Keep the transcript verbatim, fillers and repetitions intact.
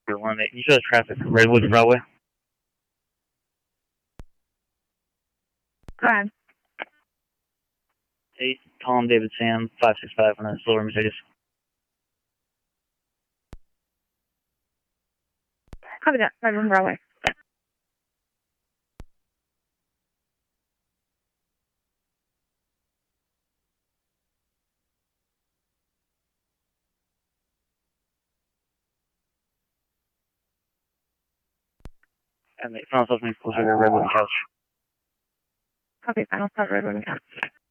one eight. You show traffic from Redwood Broadway. Go ahead. eight, Tom David Sam, five six five on a Silver Mercedes. Copy that. Redwood Broadway. And they found something closer to Redwood Couch. Copy. Final stop Redwood Couch.